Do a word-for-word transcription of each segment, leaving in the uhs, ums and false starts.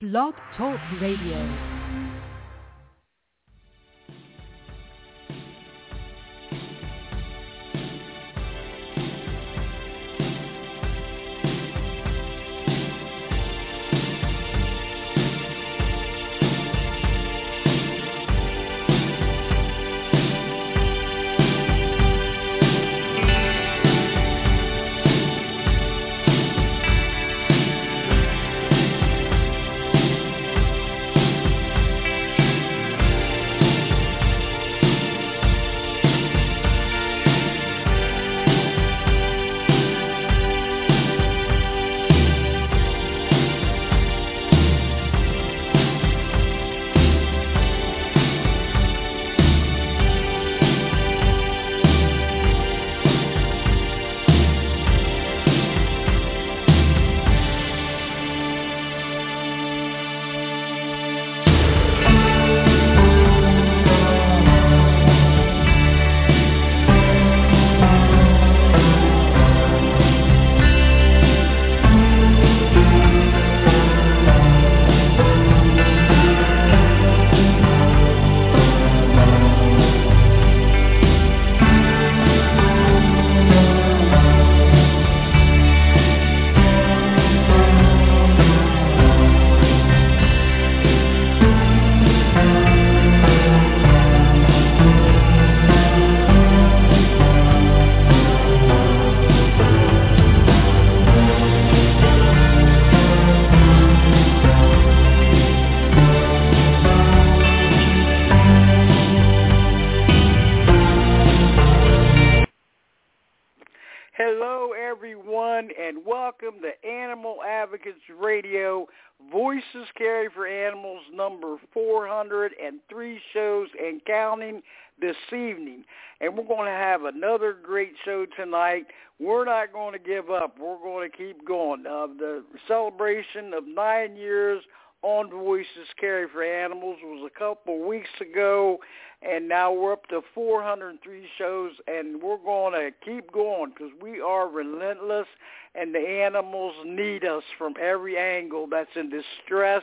Blog Talk Radio. Hello, everyone, and welcome to Animal Advocates Radio, Voices Carry for Animals, number four hundred three shows and counting this evening. And we're going to have another great show tonight. We're not going to give up. We're going to keep going. Uh, the celebration of nine years on Voices Carry for Animals was a couple weeks ago, and now we're up to four hundred three shows, and we're going to keep going because we are relentless, and the animals need us from every angle that's in distress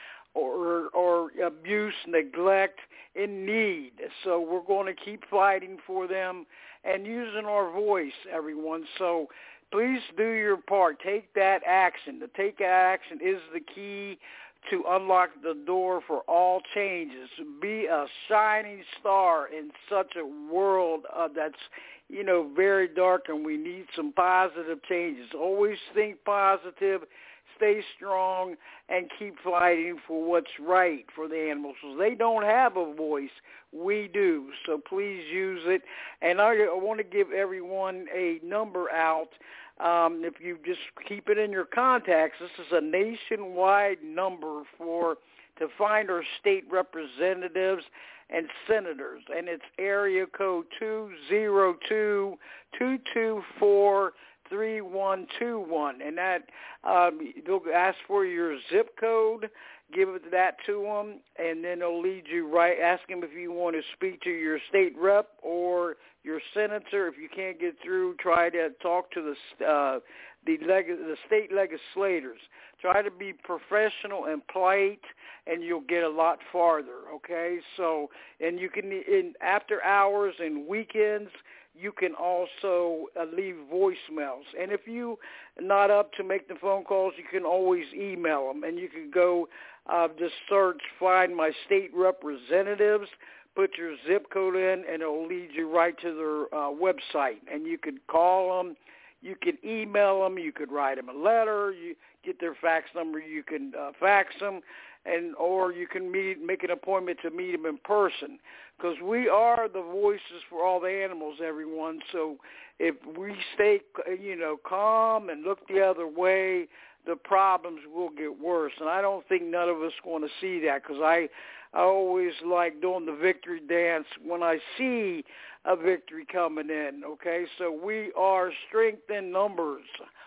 or, or abuse, neglect, in need. So we're going to keep fighting for them and using our voice, everyone. So please do your part. Take that action. To take that action is the key to unlock the door for all changes. Be a shining star in such a world uh, that's, you know, very dark, and we need some positive changes. Always think positive, stay strong, and keep fighting for what's right for the animals. So they don't have a voice. We do. So please use it. And I, I want to give everyone a number out. Um, if you just keep it in your contacts, this is a nationwide number for to find our state representatives and senators, and it's area code two zero two, two two four, three one two one, and that um, they'll ask for your zip code. Give it that to them, and then they'll lead you right. Ask them if you want to speak to your state rep or your senator. If you can't get through, try to talk to the uh, the, leg- the state legislators. Try to be professional and polite, and you'll get a lot farther. Okay, so and you can in after hours and weekends. You can also uh, leave voicemails. And if you're not up to make the phone calls, you can always email them. And you can go uh, just search, find my state representatives, put your zip code in, and it'll lead you right to their uh, website. And you could call them. You could email them. You could write them a letter. You get their fax number. You can uh, fax them. And or you can meet, make an appointment to meet them in person, because we are the voices for all the animals, everyone. So if we stay, you know, calm and look the other way, the problems will get worse. And I don't think none of us want to see that, because I, I always like doing the victory dance when I see a victory coming in. Okay, so we are strength in numbers,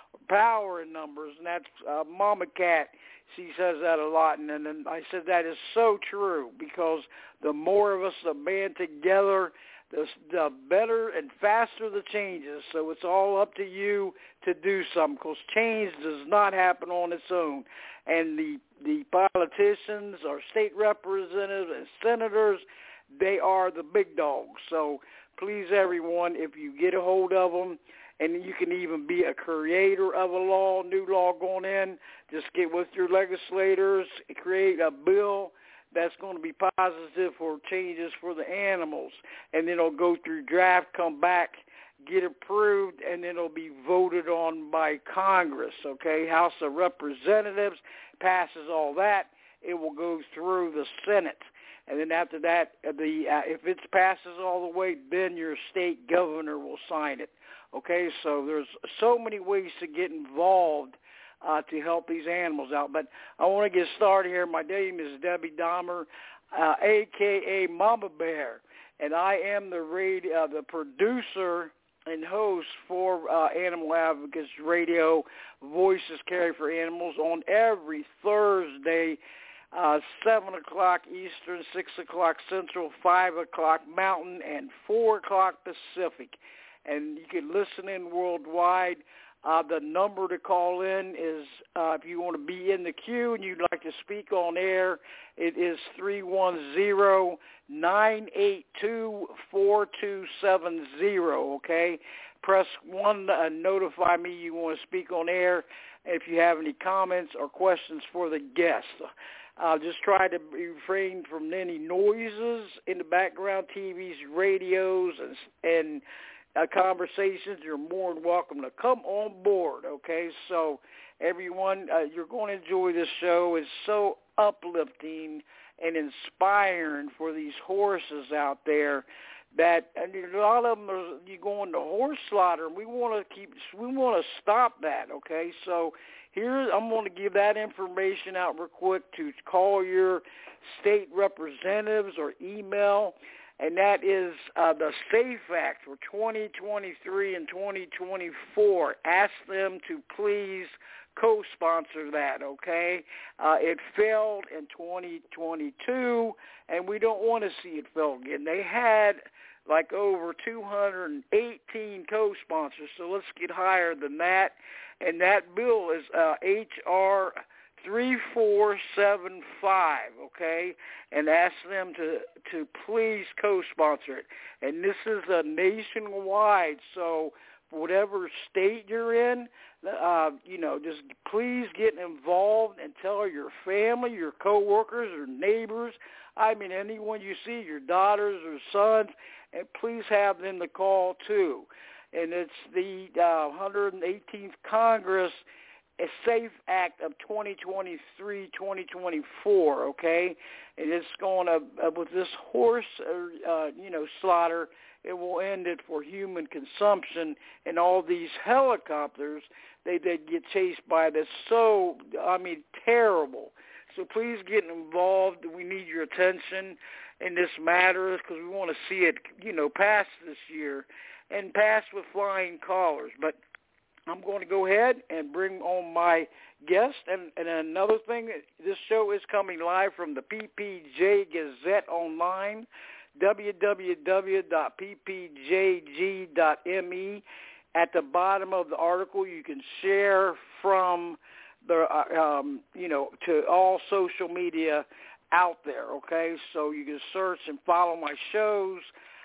power in numbers, and that's uh, Mama Cat. She says that a lot, and, and I said that is so true, because the more of us that band together, the, the better and faster the changes. So it's all up to you to do something, because change does not happen on its own. And the, the politicians or state representatives and senators, they are the big dogs. So please, everyone, if you get a hold of them, and you can even be a creator of a law, new law going in, just get with your legislators, create a bill that's going to be positive for changes for the animals. And then it'll go through draft, come back, get approved, and then it'll be voted on by Congress, okay? House of Representatives passes all that. It will go through the Senate. And then after that, the uh, if it passes all the way, then your state governor will sign it. Okay, so there's so many ways to get involved uh, to help these animals out. But I want to get started here. My name is Debbie Dahmer, uh, a k a. Mama Bear, and I am the radio, uh, the producer and host for uh, Animal Advocates Radio, Voices Carry for Animals, on every Thursday, Uh, seven o'clock Eastern, six o'clock Central, five o'clock Mountain, and four o'clock Pacific. And you can listen in worldwide. Uh, the number to call in is, uh, if you want to be in the queue and you'd like to speak on air, it is three one zero, nine eight two, four two seven zero, okay? Press one to notify me you want to speak on air if you have any comments or questions for the guest. Uh, just try to refrain from any noises in the background, T Vs, radios, and, and uh, conversations. You're more than welcome to come on board, okay? So, everyone, uh, you're going to enjoy this show. It's so uplifting and inspiring for these horses out there that, and a lot of them are, you go into horse slaughter, and we want to keep, we want to stop that, okay? So, here, I'm going to give that information out real quick to call your state representatives or email, and that is uh, the SAFE Act for twenty twenty-three and twenty twenty-four. Ask them to please co-sponsor that, okay? Uh, it failed in twenty twenty-two, and we don't want to see it fail again. They had like over two hundred eighteen co-sponsors, so let's get higher than that. And that bill is uh, H R three four seven five, okay? And ask them to, to please co-sponsor it. And this is a nationwide, so whatever state you're in, uh, you know, just please get involved and tell your family, your coworkers, or neighbors, I mean anyone you see, your daughters or sons, and please have them to call too. And it's the uh, one hundred eighteenth Congress, a SAFE Act of twenty twenty-three twenty twenty-four, okay? And it's going to, uh, with this horse, uh, you know, slaughter, it will end it for human consumption. And all these helicopters, they, they get chased by this so, I mean, terrible. So please get involved. We need your attention in this matter because we want to see it, you know, pass this year. And pass with flying colors. But I'm going to go ahead and bring on my guest. And, and another thing, this show is coming live from the P P J Gazette Online, w w w dot p p j g dot m e. At the bottom of the article, you can share from the, uh, um, you know, to all social media out there, okay? So you can search and follow my shows.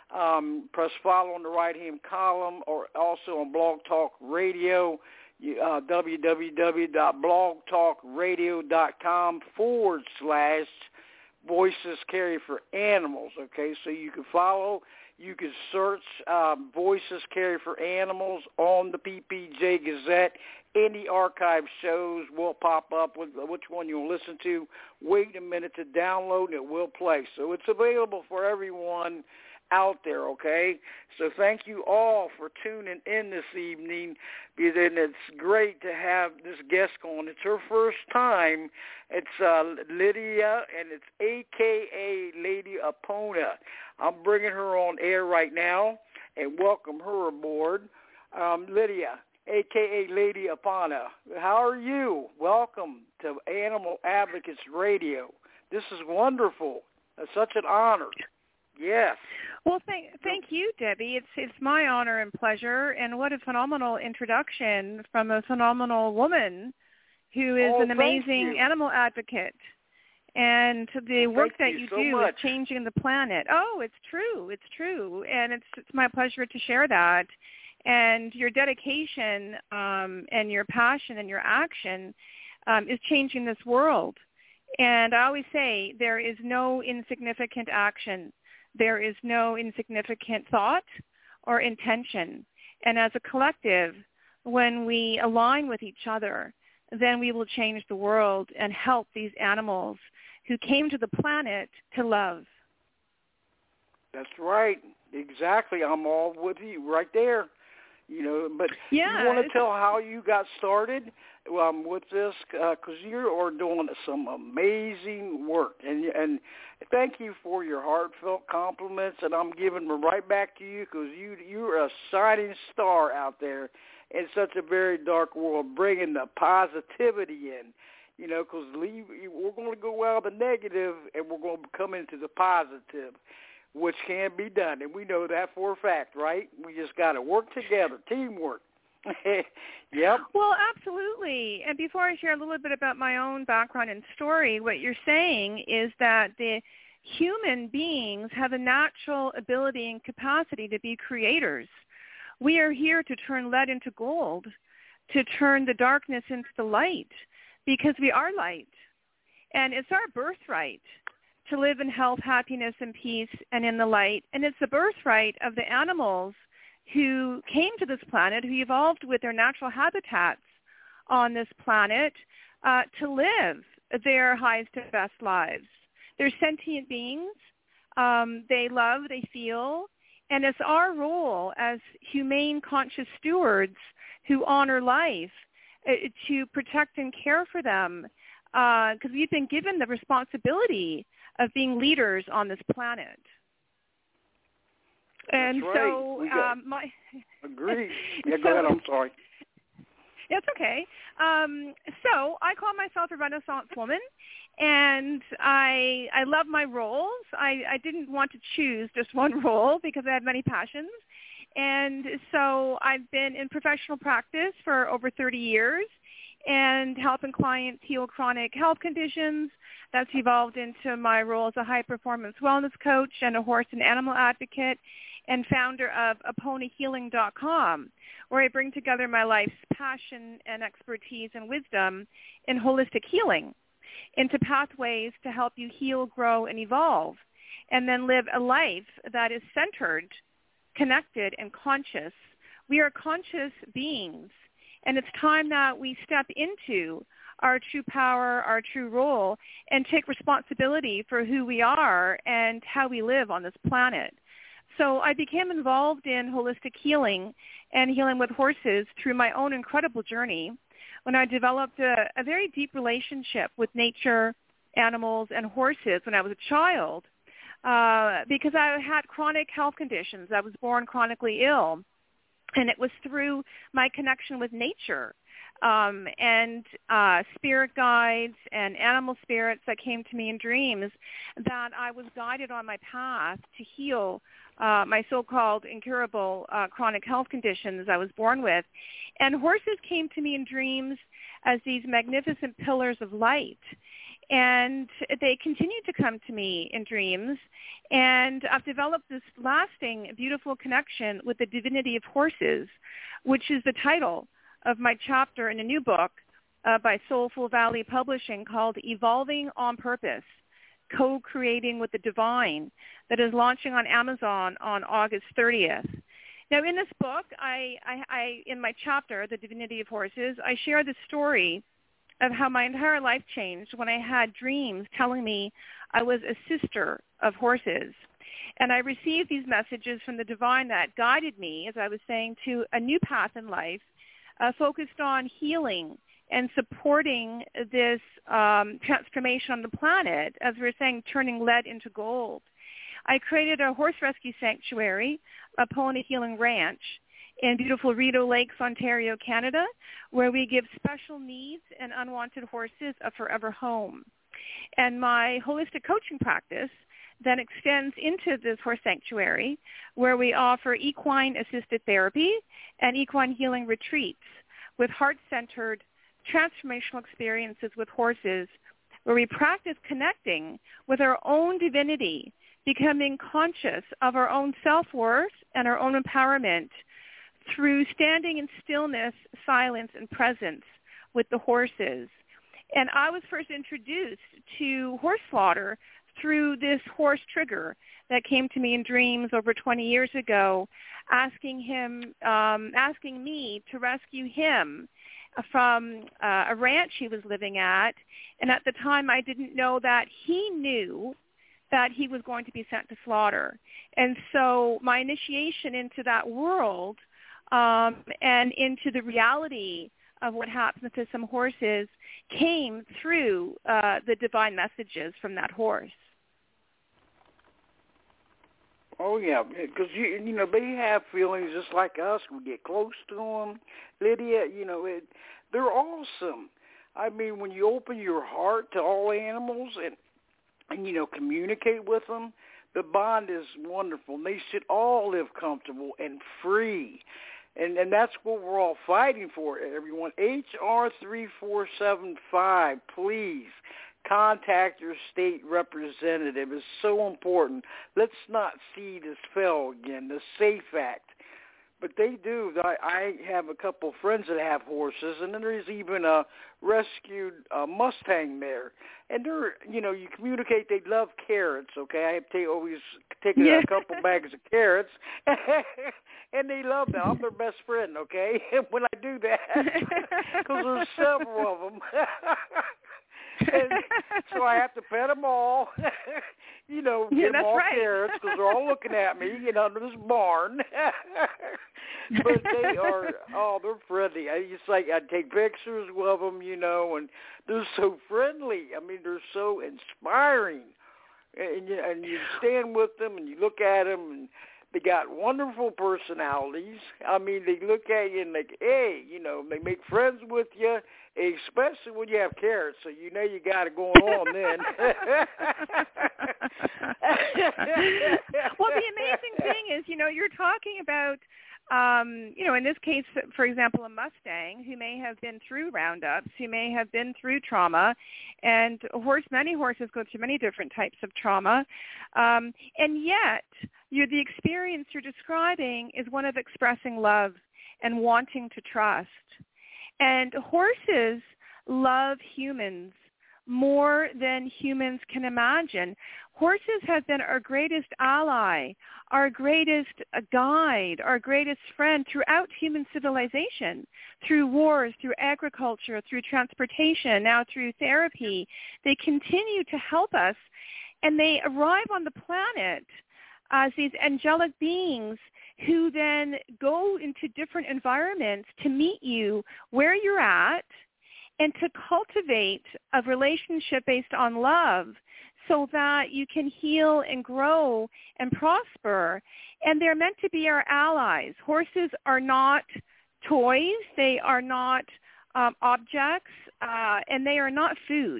Um, press follow on the right-hand column, or also on Blog Talk Radio, uh, w w w dot blog talk radio dot com forward slash Voices Carry for Animals, okay? So you can follow, you can search um, Voices Carry for Animals on the P P J Gazette. Any archive shows will pop up with which one you'll listen to. Wait a minute to download, and it will play. So it's available for everyone out there, okay? So thank you all for tuning in this evening, and it's great to have this guest on. It's her first time. It's uh, Lydia, and it's a k a. Lady Apona. I'm bringing her on air right now and welcome her aboard. Um, Lydia, a k a. Lady Apona, how are you? Welcome to Animal Advocates Radio. This is wonderful. It's such an honor. Yes. Well, thank thank you, Debbie. It's it's my honor and pleasure, and what a phenomenal introduction from a phenomenal woman who is oh, an amazing animal advocate. And the well, work that you, you so do much. is changing the planet. Oh, it's true. It's true. And it's it's my pleasure to share that. And your dedication um, and your passion and your action um, is changing this world. And I always say there is no insignificant action. There is no insignificant thought or intention. And as a collective, when we align with each other, then we will change the world and help these animals who came to the planet to love. That's right. Exactly. I'm all with you right there. You know, but yeah, you want to tell how you got started um, with this, because uh, you are doing some amazing work, and and thank you for your heartfelt compliments, and I'm giving them right back to you, because you you're a shining star out there in such a very dark world, bringing the positivity in. You know, because we're going to go out of the negative, and we're going to come into the positive, which can be done, and we know that for a fact, right? We just got to work together, teamwork. Yep. Well, absolutely. And before I share a little bit about my own background and story, what you're saying is that the human beings have a natural ability and capacity to be creators. We are here to turn lead into gold, to turn the darkness into the light, because we are light. And it's our birthright to live in health, happiness, and peace, and in the light. And it's the birthright of the animals who came to this planet, who evolved with their natural habitats on this planet uh, to live their highest and best lives. They're sentient beings. Um, they love, they feel, and it's our role as humane, conscious stewards who honor life uh, to protect and care for them, because uh, we've been given the responsibility of being leaders on this planet. And That's right. so we got, um, my agreed. Yeah, so, go ahead. I'm sorry. It's okay. Um, so I call myself a Renaissance woman, and I I love my roles. I, I didn't want to choose just one role because I have many passions. And so I've been in professional practice for over thirty years and helping clients heal chronic health conditions. That's evolved into my role as a high-performance wellness coach and a horse and animal advocate, and founder of Epona Healing dot com, where I bring together my life's passion and expertise and wisdom in holistic healing into pathways to help you heal, grow, and evolve, and then live a life that is centered, connected, and conscious. We are conscious beings, and it's time that we step into our true power, our true role, and take responsibility for who we are and how we live on this planet. So I became involved in holistic healing and healing with horses through my own incredible journey when I developed a, a very deep relationship with nature, animals, and horses when I was a child uh, because I had chronic health conditions. I was born chronically ill, and it was through my connection with nature um, and uh, spirit guides and animal spirits that came to me in dreams that I was guided on my path to heal Uh, my so-called incurable uh, chronic health conditions I was born with. And horses came to me in dreams as these magnificent pillars of light. And they continue to come to me in dreams. And I've developed this lasting, beautiful connection with the divinity of horses, which is the title of my chapter in a new book uh, by Soulful Valley Publishing called Evolving on Purpose, Co-Creating with the Divine, that is launching on Amazon on August thirtieth. Now, in this book, I, I, I, in my chapter, The Divinity of Horses, I share the story of how my entire life changed when I had dreams telling me I was a sister of horses. And I received these messages from the divine that guided me, as I was saying, to a new path in life, uh, focused on healing and supporting this um, transformation on the planet, as we were saying, turning lead into gold. I created a horse rescue sanctuary, Epona Healing Ranch, in beautiful Rideau Lakes, Ontario, Canada, where we give special needs and unwanted horses a forever home. And my holistic coaching practice then extends into this horse sanctuary where we offer equine-assisted therapy and equine healing retreats with heart-centered transformational experiences with horses where we practice connecting with our own divinity, becoming conscious of our own self-worth and our own empowerment through standing in stillness, silence, and presence with the horses. And I was first introduced to horse slaughter through this horse trigger that came to me in dreams over twenty years ago, asking him, um, asking me to rescue him from uh, a ranch he was living at. And at the time, I didn't know that he knew that he was going to be sent to slaughter. And so my initiation into that world um, and into the reality of what happens to some horses came through uh, the divine messages from that horse. Oh, yeah, because, you, you know, they have feelings just like us. We get close to them. Lydia, you know, it, they're awesome. I mean, when you open your heart to all animals and, and, you know, communicate with them, the bond is wonderful. And they should all live comfortable and free. And and that's what we're all fighting for, everyone. H R three four seven five, please contact your state representative. It's so important. Let's not see this fail again, the SAFE Act. But they do. I, I have a couple of friends that have horses, and then there's even a rescued uh, Mustang there. And they're, you know, you communicate they love carrots, okay? I have to always take yeah. a couple bags of carrots, and they love them. I'm their best friend, okay, when I do that, because there's several of them. And so I have to pet them all, you know, yeah, get them all right. carrots because they're all looking at me, you know, under this barn. But they are, oh, they're friendly. I just like, I take pictures of them, you know, and they're so friendly. I mean, they're so inspiring. And you, and you stand with them and you look at them and they got wonderful personalities. I mean, they look at you and like, hey, you know, they make friends with you, especially when you have carrots, so you know you got it going on then. Well, the amazing thing is, you know, you're talking about, um, you know, in this case, for example, a Mustang who may have been through roundups, who may have been through trauma, and a horse, many horses go through many different types of trauma, um, and yet you're, the experience you're describing is one of expressing love and wanting to trust. And horses love humans more than humans can imagine. Horses have been our greatest ally, our greatest guide, our greatest friend throughout human civilization, through wars, through agriculture, through transportation, now through therapy. They continue to help us, and they arrive on the planet as these angelic beings who then go into different environments to meet you where you're at and to cultivate a relationship based on love so that you can heal and grow and prosper. And they're meant to be our allies. Horses are not toys. They are not um, objects, uh, and they are not food.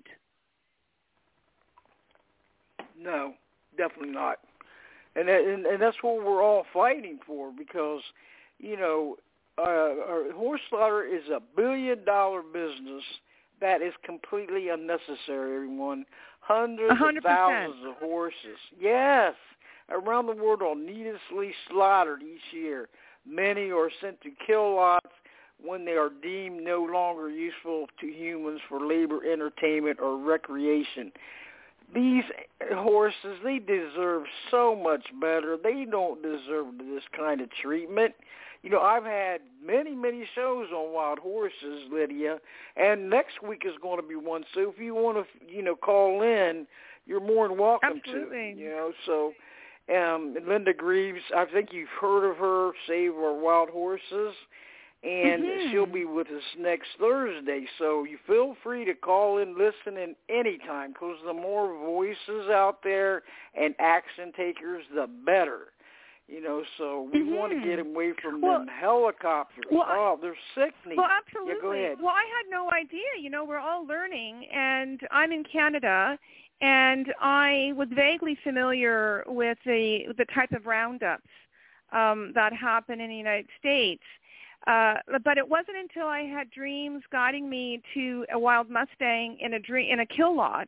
No, definitely not. And, and and that's what we're all fighting for because, you know, uh, horse slaughter is a billion-dollar business that is completely unnecessary, everyone. Hundreds one hundred percent. Of thousands of horses, yes, around the world are needlessly slaughtered each year. Many are sent to kill lots when they are deemed no longer useful to humans for labor, entertainment, or recreation. These horses, they deserve so much better. They don't deserve this kind of treatment. You know, I've had many, many shows on wild horses, Lydia, and next week is going to be one. So if you want to, you know, call in, you're more than welcome Absolutely. to. You know, so um, Linda Greaves, I think you've heard of her, Save Our Wild Horses. And mm-hmm. she'll be with us next Thursday. So you feel free to call in, listen in anytime, because the more voices out there and action takers, the better. You know, so we mm-hmm. want to get away from well, them helicopters. Well, oh, they're sickening. Well, absolutely. Yeah, go ahead. Well, I had no idea. You know, we're all learning, and I'm in Canada, And I was vaguely familiar with the the type of roundups um, that happen in the United States. Uh, but it wasn't until I had dreams guiding me to a wild Mustang in a dream, in a kill lot,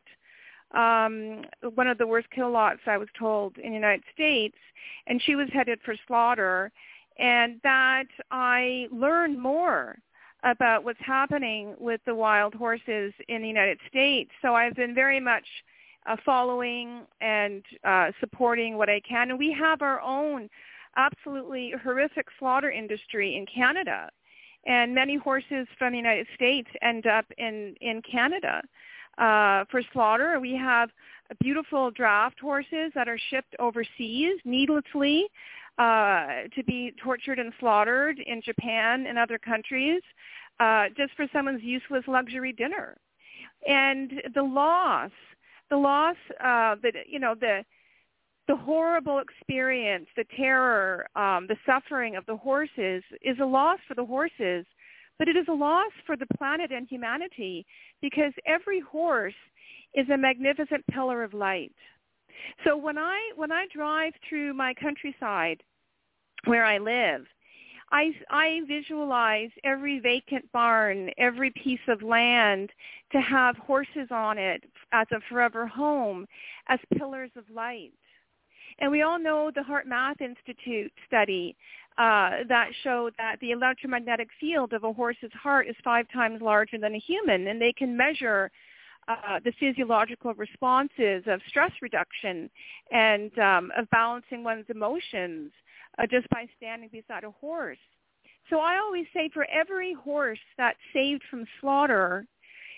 um, one of the worst kill lots, I was told, in the United States, and she was headed for slaughter, and that I learned more about what's happening with the wild horses in the United States. So I've been very much uh, following and uh, supporting what I can, and we have our own absolutely horrific slaughter industry in Canada, and many horses from the United States end up in, in Canada uh, for slaughter. We have beautiful draft horses that are shipped overseas needlessly uh, to be tortured and slaughtered in Japan and other countries uh, just for someone's useless luxury dinner. And the loss, the loss, uh, the, you know, the The horrible experience, the terror, um, the suffering of the horses is a loss for the horses, but it is a loss for the planet and humanity, because every horse is a magnificent pillar of light. So when I when I drive through my countryside where I live, I, I visualize every vacant barn, every piece of land to have horses on it as a forever home, as pillars of light. And we all know the Heart Math Institute study uh, that showed that the electromagnetic field of a horse's heart is five times larger than a human, and they can measure uh, the physiological responses of stress reduction and um, of balancing one's emotions uh, just by standing beside a horse. So I always say, for every horse that's saved from slaughter,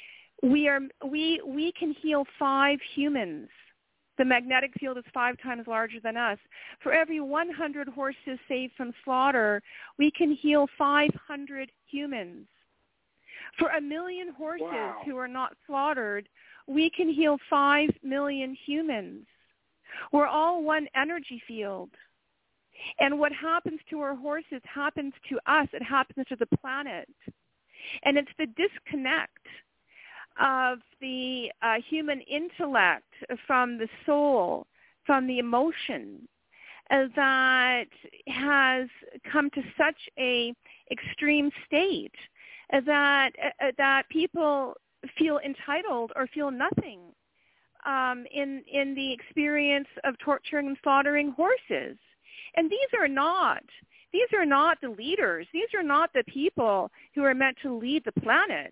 we are we we can heal five humans. The magnetic field is five times larger than us. For every one hundred horses saved from slaughter, we can heal five hundred humans. For a million horses Wow. who are not slaughtered, we can heal five million humans. We're all one energy field. And what happens to our horses happens to us. It happens to the planet. And it's the disconnect of the uh, human intellect from the soul, from the emotion, uh, that has come to such a extreme state uh, that uh, that people feel entitled or feel nothing um, in in the experience of torturing and slaughtering horses. And these are not these are not the leaders. These are not the people who are meant to lead the planet.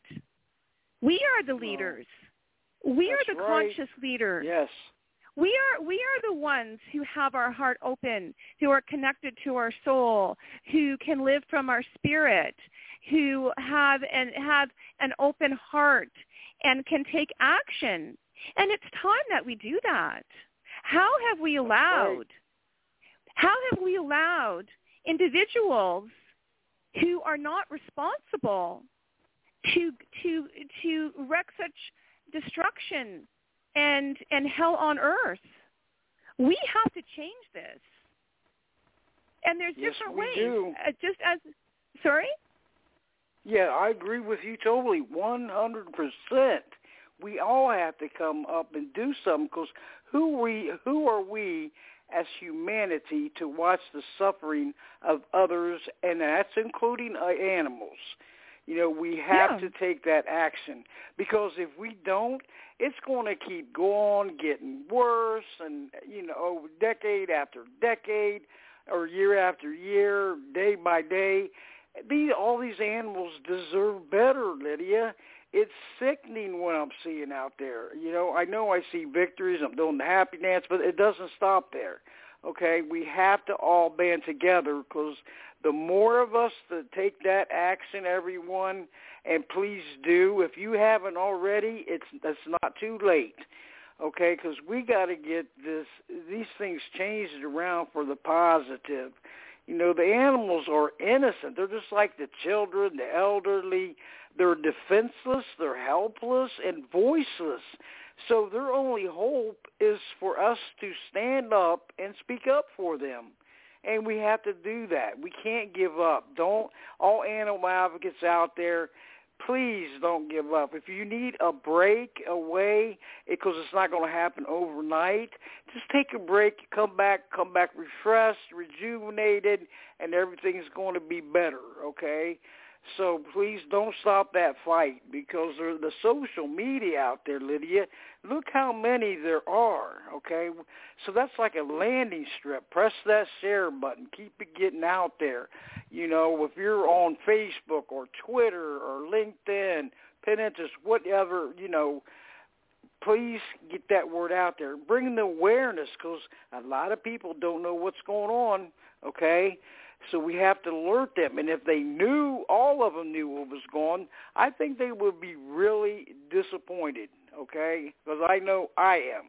We are the leaders. We are the right. conscious leaders. Yes. We are we are the ones who have our heart open, who are connected to our soul, who can live from our spirit, who have and have an open heart and can take action. And it's time that we do that. How have we allowed right. how have we allowed individuals who are not responsible to to to wreak such destruction and and hell on earth? We have to change this. And there's yes, different we ways. Do. Uh, just as sorry? Yeah, I agree with you totally, one hundred percent. We all have to come up and do something, because who we who are we as humanity to watch the suffering of others, and that's including uh, animals. You know, we have yeah. to take that action, because if we don't, it's going to keep going, getting worse, and, you know, over decade after decade, or year after year, day by day. These, all these animals deserve better, Lydia. It's sickening what I'm seeing out there. You know, I know I see victories, I'm doing the happy dance, but it doesn't stop there. Okay, we have to all band together, because the more of us that take that action, everyone, and please do, if you haven't already, it's it's not too late, okay, because we got to get this these things changed around for the positive. You know, the animals are innocent. They're just like the children, the elderly. They're defenseless, they're helpless, and voiceless. So their only hope is for us to stand up and speak up for them. And we have to do that. We can't give up. Don't, all animal advocates out there, please don't give up. If you need a break away, because it's not going to happen overnight, just take a break, come back, come back refreshed, rejuvenated, and everything's going to be better, okay? So please don't stop that fight, because there's the social media out there, Lydia. Look how many there are, okay? So that's like a landing strip. Press that share button. Keep it getting out there. You know, if you're on Facebook or Twitter or LinkedIn, Pinterest, whatever, you know, please get that word out there. Bring the awareness, because a lot of people don't know what's going on, okay? So we have to alert them. And if they knew, all of them knew what was going on, I think they would be really disappointed, okay? Because I know I am.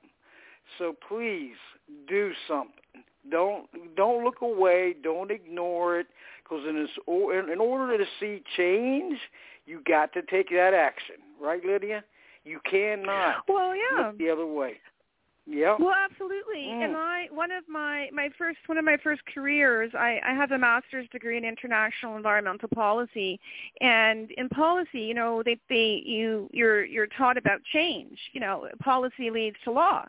So please do something. Don't don't look away. Don't ignore it. Because in, this, in order to see change, you got to take that action. Right, Lydia? You cannot well, yeah. look the other way. Yeah. Well, absolutely. Mm. And I, one of my, my first, one of my first careers, I, I have a master's degree in international environmental policy, and in policy, you know, they, they, you, you're, you're taught about change. You know, policy leads to law,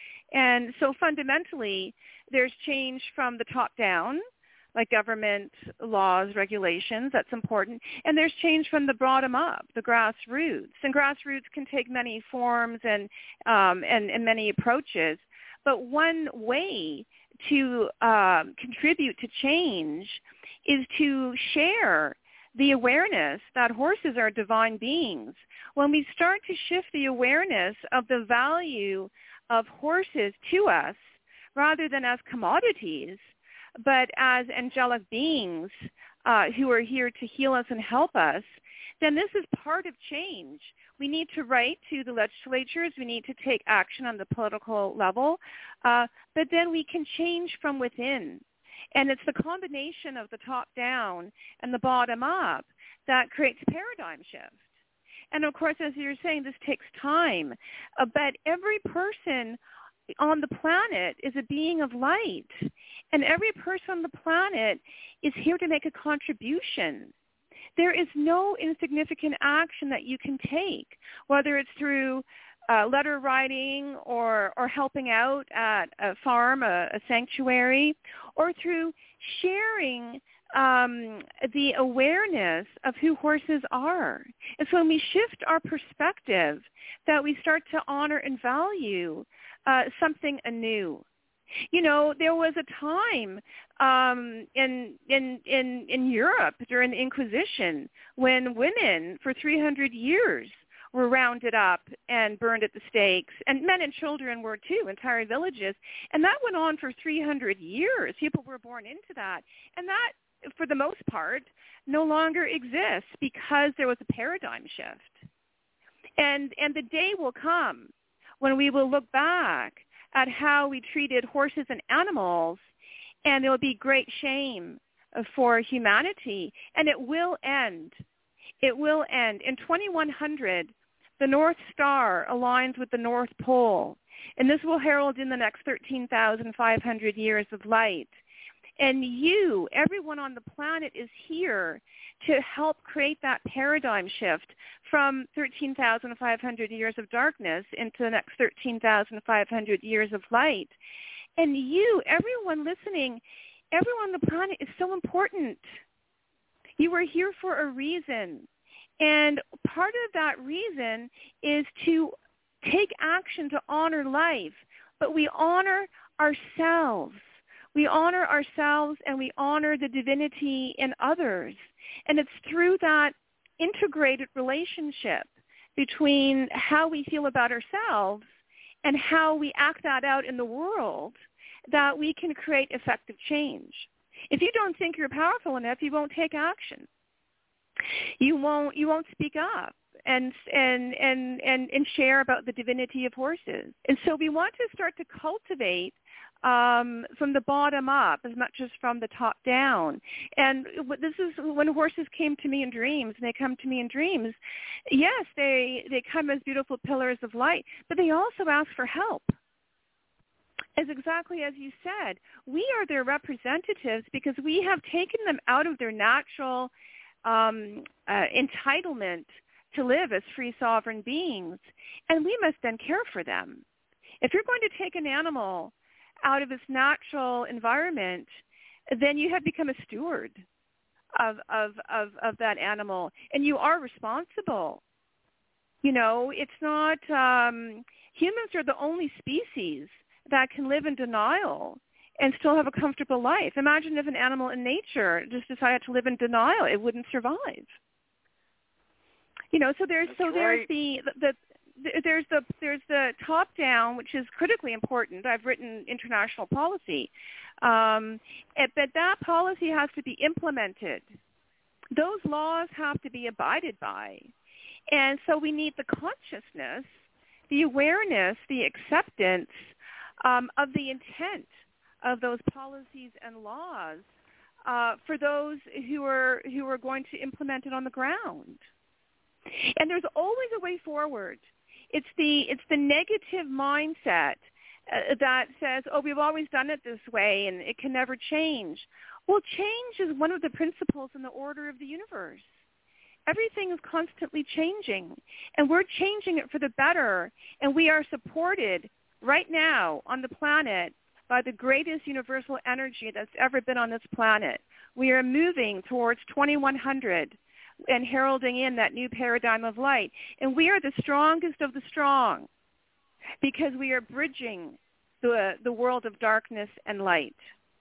and so fundamentally, there's change from the top down, like government laws, regulations, that's important. And there's change from the bottom up, the grassroots. And grassroots can take many forms and, um, and, and many approaches. But one way to um, contribute to change is to share the awareness that horses are divine beings. When we start to shift the awareness of the value of horses to us, rather than as commodities, but as angelic beings uh, who are here to heal us and help us, then this is part of change. We need to write to the legislatures. We need to take action on the political level. Uh, but then we can change from within. And it's the combination of the top down and the bottom up that creates a paradigm shift. And of course, as you're saying, this takes time. Uh, but every person on the planet is a being of light. And every person on the planet is here to make a contribution. There is no insignificant action that you can take, whether it's through uh, letter writing or, or helping out at a farm, a, a sanctuary, or through sharing um, the awareness of who horses are. It's when we shift our perspective that we start to honor and value uh, something anew. You know, there was a time um, in, in in in Europe during the Inquisition when women for three hundred years were rounded up and burned at the stakes, and men and children were too, entire villages. And that went on for three hundred years. People were born into that. And that, for the most part, no longer exists because there was a paradigm shift. And and the day will come when we will look back at how we treated horses and animals, and there will be great shame for humanity, and it will end. It will end. In twenty-one hundred, the North Star aligns with the North Pole, and this will herald in the next thirteen thousand five hundred years of light. And you, everyone on the planet, is here to help create that paradigm shift from thirteen thousand five hundred years of darkness into the next thirteen thousand five hundred years of light. And you, everyone listening, everyone on the planet is so important. You are here for a reason. And part of that reason is to take action to honor life, but we honor ourselves. We honor ourselves and we honor the divinity in others. And it's through that integrated relationship between how we feel about ourselves and how we act that out in the world that we can create effective change. If you don't think you're powerful enough, you won't take action. You won't you won't speak up and and and and, and share about the divinity of horses. And so we want to start to cultivate Um, from the bottom up as much as from the top down. And this is when horses came to me in dreams, and they come to me in dreams. Yes, they, they come as beautiful pillars of light, but they also ask for help. As exactly as you said, we are their representatives because we have taken them out of their natural um, uh, entitlement to live as free sovereign beings, and we must then care for them. If you're going to take an animal out of its natural environment, then you have become a steward of, of, of, of that animal, and you are responsible. You know, it's not, um, humans are the only species that can live in denial and still have a comfortable life. Imagine if an animal in nature just decided to live in denial, it wouldn't survive. You know, so there's, That's so there's right. the, the, the, there's the, there's the top down, which is critically important. I've written international policy. Um, but that policy has to be implemented. Those laws have to be abided by. And so we need the consciousness, the awareness, the acceptance um, of the intent of those policies and laws uh, for those who are who are going to implement it on the ground. And there's always a way forward. It's the it's the negative mindset uh, that says, "Oh, we've always done it this way, and it can never change." Well, change is one of the principles in the order of the universe. Everything is constantly changing, and we're changing it for the better, and we are supported right now on the planet by the greatest universal energy that's ever been on this planet. We are moving towards twenty-one hundred and heralding in that new paradigm of light, and we are the strongest of the strong because we are bridging the, the world of darkness and light.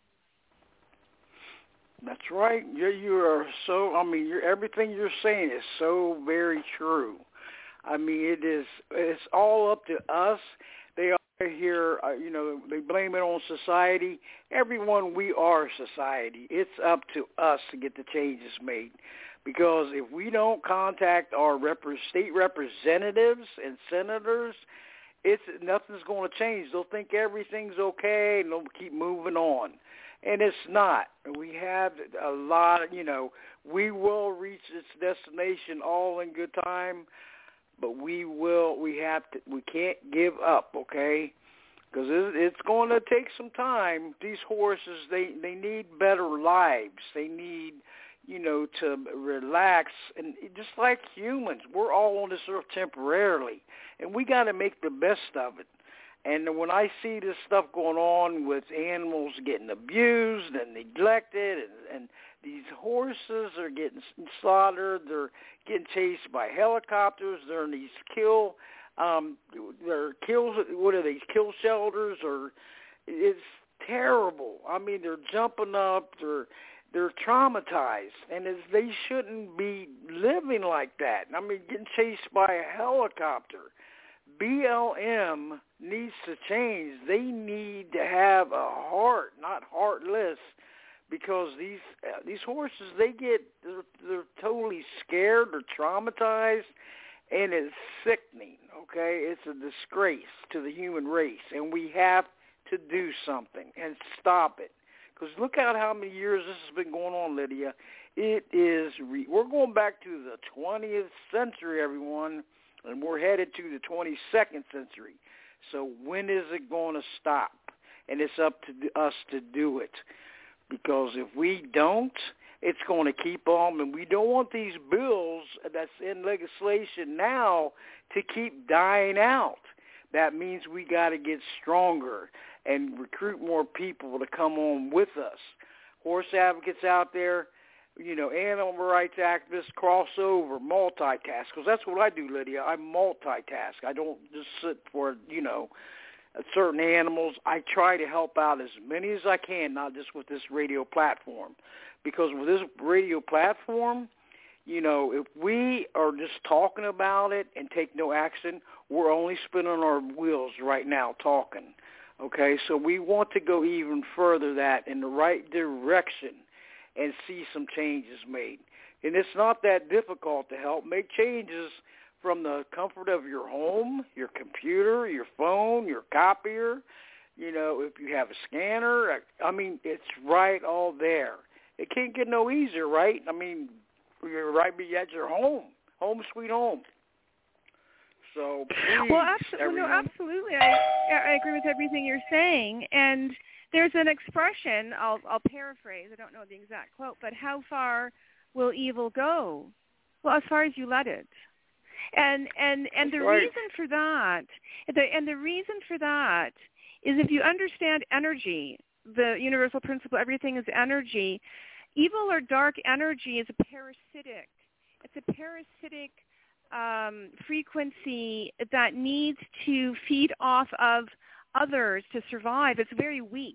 That's right. You you are so. I mean, you're, everything you're saying is so very true. I mean, it is. It's all up to us. They are here. Uh, you know, they blame it on society. Everyone, we are society. It's up to us to get the changes made. Because if we don't contact our rep- state representatives and senators, it's nothing's going to change. They'll think everything's okay, and they'll keep moving on. And it's not. We have a lot, you know, we will reach its destination all in good time, but we will, we have to, we can't give up, okay? Because it's going to take some time. These horses, they, they need better lives. They need, you know, to relax. And just like humans, we're all on this earth temporarily, and we got to make the best of it. And when I see this stuff going on with animals getting abused and neglected, and, and these horses are getting slaughtered, they're getting chased by helicopters, they're in these kill, um, they're kills, what are these, kill shelters, or it's terrible. I mean, they're jumping up, they're they're traumatized, and it's, they shouldn't be living like that. I mean, getting chased by a helicopter. B L M needs to change. They need to have a heart, not heartless, because these uh, these horses, they get they're, they're totally scared, they're traumatized, and it's sickening. Okay, it's a disgrace to the human race, and we have to do something and stop it. Because look at how many years this has been going on, Lydia. It is re- we're going back to the twentieth century, everyone. And we're headed to the twenty-second century. So when is it going to stop? And it's up to us to do it. Because if we don't, it's going to keep on. And we don't want these bills that's in legislation now to keep dying out. That means we got to get stronger and recruit more people to come on with us. Horse advocates out there, you know, animal rights activists, cross over, multitask, because that's what I do, Lydia. I multitask. I don't just sit for, you know, certain animals. I try to help out as many as I can, not just with this radio platform. Because with this radio platform, you know, if we are just talking about it and take no action, we're only spinning our wheels right now talking. Okay, so we want to go even further that in the right direction and see some changes made. And it's not that difficult to help make changes from the comfort of your home, your computer, your phone, your copier. You know, if you have a scanner, I mean, it's right all there. It can't get no easier, right? I mean, you're right at your home, home sweet home. So please, well, absolutely, no, absolutely. I, I agree with everything you're saying. And there's an expression, I'll, I'll paraphrase, I don't know the exact quote, but how far will evil go? Well, as far as you let it. And and and That's the right. reason for that, the, and the reason for that is if you understand energy, the universal principle, everything is energy. Evil or dark energy is a parasitic. It's a parasitic um, frequency that needs to feed off of others to survive. It's very weak.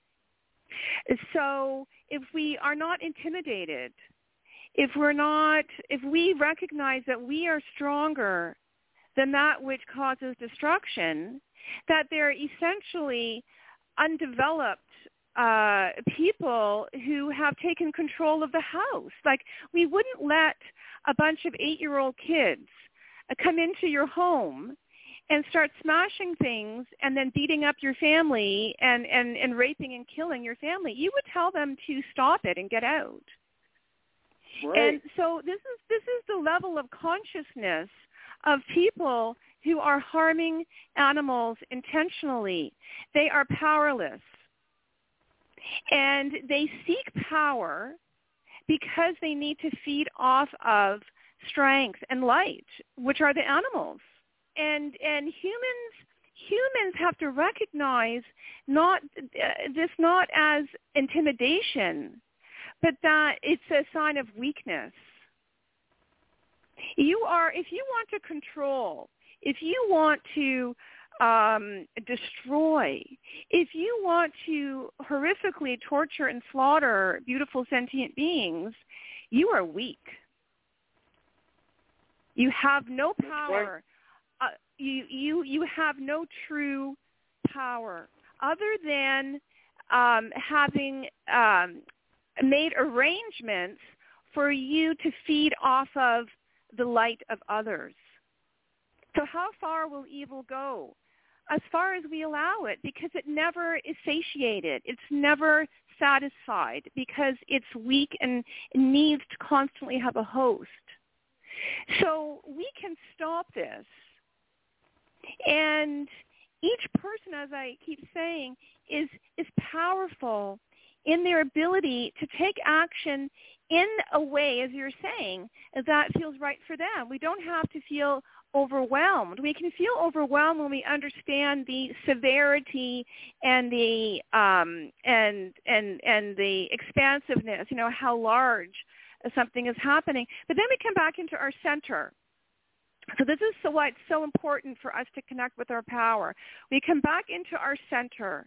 So if we are not intimidated, if we're not, if we recognize that we are stronger than that which causes destruction, that they're essentially undeveloped uh, people who have taken control of the house. Like, we wouldn't let a bunch of eight-year-old kids uh, come into your home and start smashing things and then beating up your family and, and, and raping and killing your family. You would tell them to stop it and get out. Right. And so this is this is the level of consciousness of people who are harming animals intentionally. They are powerless. And they seek power because they need to feed off of strength and light, which are the animals. And and humans humans have to recognize not uh, this not as intimidation, but that it's a sign of weakness. You are, if you want to control, if you want to um, destroy, if you want to horrifically torture and slaughter beautiful sentient beings, you are weak. You have no power. Uh, you, you, you have no true power other than um, having um, made arrangements for you to feed off of the light of others. So how far will evil go? As far as we allow it, because it never is satiated. It's never satisfied because it's weak and needs to constantly have a host. So we can stop this. And each person, as I keep saying, is is powerful in their ability to take action in a way, as you're saying, that feels right for them. We don't have to feel overwhelmed. We can feel overwhelmed when we understand the severity and the um, and and and the expansiveness. You know, how large something is happening. But then we come back into our center. So this is so why it's so important for us to connect with our power. We come back into our center.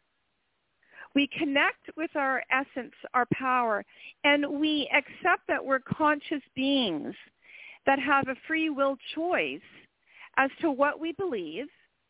We connect with our essence, our power, and we accept that we're conscious beings that have a free will choice as to what we believe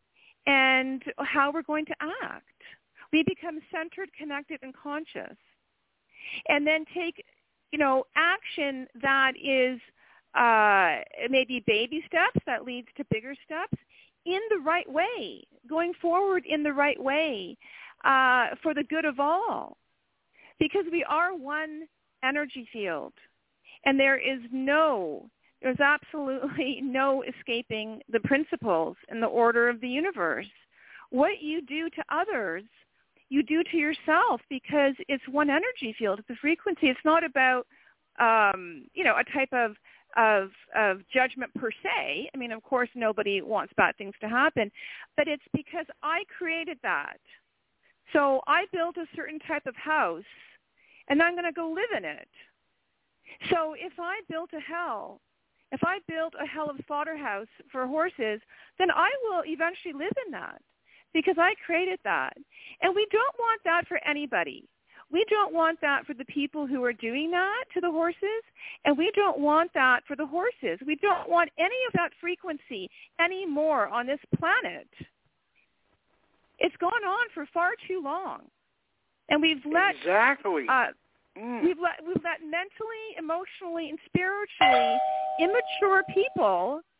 and how we're going to act. We become centered, connected, and conscious, and then take, you know, action that is uh, maybe baby steps that leads to bigger steps in the right way, going forward in the right way uh, for the good of all, because we are one energy field, and there is no There's absolutely no escaping the principles and the order of the universe. What you do to others, you do to yourself, because it's one energy field. It's a frequency. It's not about, um, you know, a type of, of, of judgment per se. I mean, of course, nobody wants bad things to happen, but it's because I created that. So I built a certain type of house, and I'm going to go live in it. So if I built a hell, If I build a hell of a slaughterhouse for horses, then I will eventually live in that because I created that. And we don't want that for anybody. We don't want that for the people who are doing that to the horses, and we don't want that for the horses. We don't want any of that frequency anymore on this planet. It's gone on for far too long. And we've let... Exactly. Uh, Mm. We've let, we've let mentally, emotionally, and spiritually immature people,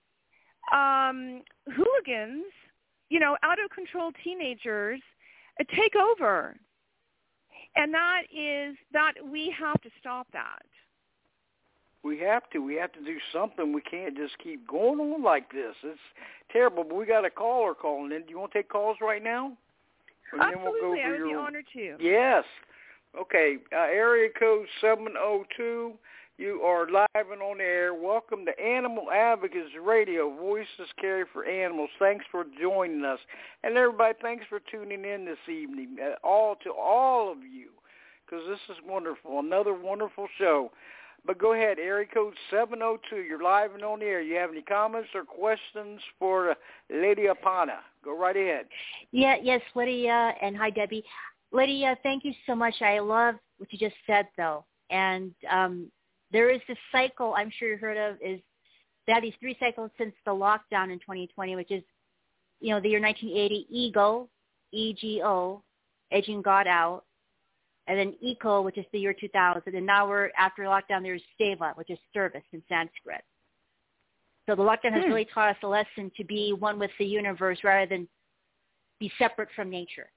um, hooligans, you know, out-of-control teenagers, uh, take over. And that is, that we have to stop that. We have to. We have to do something. We can't just keep going on like this. It's terrible, but we got a caller calling in. Do you want to take calls right now? And Absolutely. then we'll go over I would your... be honored to. Yes. Okay, uh, area code seven oh two, You are live and on air. Welcome to Animal Advocates Radio, Voices Carry for Animals. Thanks for joining us. And everybody, thanks for tuning in this evening, uh, all to all of you, because this is wonderful, another wonderful show. But go ahead, area code seven oh two. You're live and on air. You have any comments or questions for uh, Lady Apana? Go right ahead. Yeah, yes, Lydia, and hi, Debbie. Lydia, thank you so much. I love what you just said, though. And um, there is this cycle I'm sure you heard of, is that these three cycles since the lockdown in twenty twenty, which is, you know, the year nineteen eighty, ego, E G O, edging God out, and then eco, which is the year two thousand, and now we're, after lockdown, there's seva, which is service in Sanskrit. So the lockdown has hmm. really taught us a lesson to be one with the universe rather than be separate from nature.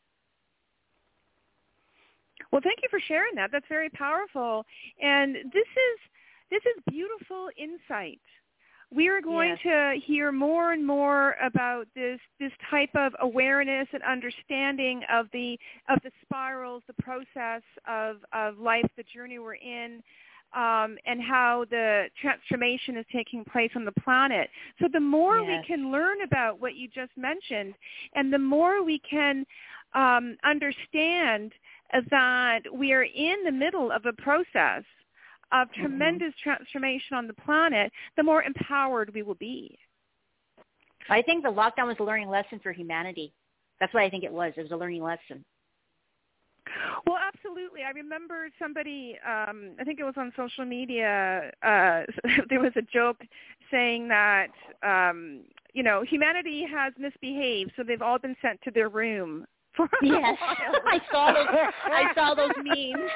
Well, thank you for sharing that. That's very powerful. And this is this is beautiful insight. We are going Yes. to hear more and more about this this type of awareness and understanding of the of the spirals, the process of, of life, the journey we're in, um, and how the transformation is taking place on the planet. So the more Yes. we can learn about what you just mentioned, and the more we can um, understand that we are in the middle of a process of tremendous mm-hmm. transformation on the planet, the more empowered we will be. I think the lockdown was a learning lesson for humanity. That's what I think it was. It was a learning lesson. Well, absolutely. I remember somebody, um, I think it was on social media, uh, there was a joke saying that, um, you know, humanity has misbehaved, so they've all been sent to their room. Yes, I saw those. I saw those memes.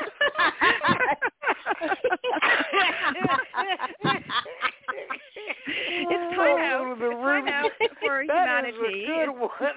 It's time out. Oh, the it's time out for that humanity. Is a good one.